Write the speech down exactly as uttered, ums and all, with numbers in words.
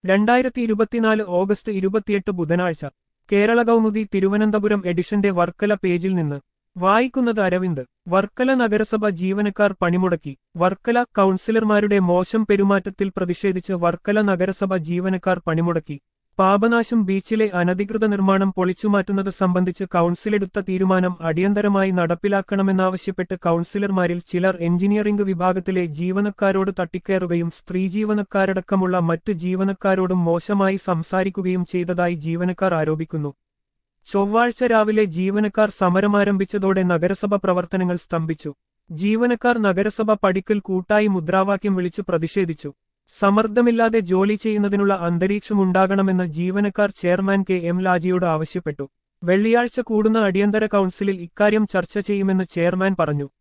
രണ്ടായിരത്തി ഇരുപത്തിനാല് ഓഗസ്റ്റ് ഇരുപത്തിയെട്ട് ബുധനാഴ്ച കേരള കൗമുദി തിരുവനന്തപുരം എഡിഷന്റെ വർക്കല പേജിൽ നിന്ന് വായിക്കുന്നത് അരവിന്ദ്. വർക്കല നഗരസഭ ജീവനക്കാർ പണിമുടക്കി. വർക്കല കൗൺസിലർമാരുടെ മോശം പെരുമാറ്റത്തിൽ പ്രതിഷേധിച്ച് വർക്കല നഗരസഭ ജീവനക്കാർ പണിമുടക്കി. പാപനാശം ബീച്ചിലെ അനധികൃത നിർമ്മാണം പൊളിച്ചുമാറ്റുന്നത് സംബന്ധിച്ച് കൗൺസിലെടുത്ത തീരുമാനം അടിയന്തരമായി നടപ്പിലാക്കണമെന്നാവശ്യപ്പെട്ട് കൗൺസിലർമാരിൽ ചിലർ എഞ്ചിനീയറിംഗ് വിഭാഗത്തിലെ ജീവനക്കാരോട് തട്ടിക്കയറുകയും സ്ത്രീ ജീവനക്കാരടക്കമുള്ള മറ്റ് ജീവനക്കാരോടും മോശമായി സംസാരിക്കുകയും ചെയ്തതായി ജീവനക്കാർ ആരോപിക്കുന്നു. ചൊവ്വാഴ്ച രാവിലെ ജീവനക്കാർ സമരമാരംഭിച്ചതോടെ നഗരസഭ പ്രവർത്തനങ്ങൾ സ്തംഭിച്ചു. ജീവനക്കാർ നഗരസഭ പടിക്കൽ കൂട്ടായി മുദ്രാവാക്യം വിളിച്ചു പ്രതിഷേധിച്ചു. സമ്മർദ്ദമില്ലാതെ ജോലി ചെയ്യുന്നതിനുള്ള അന്തരീക്ഷമുണ്ടാകണമെന്ന് ജീവനക്കാർ ചെയർമാൻ കെ എം ലാജിയോട് ആവശ്യപ്പെട്ടു. വെള്ളിയാഴ്ച കൂടുന്ന അടിയന്തര കൗൺസിലിൽ ഇക്കാര്യം ചർച്ച ചെയ്യുമെന്ന് ചെയർമാൻ പറഞ്ഞു.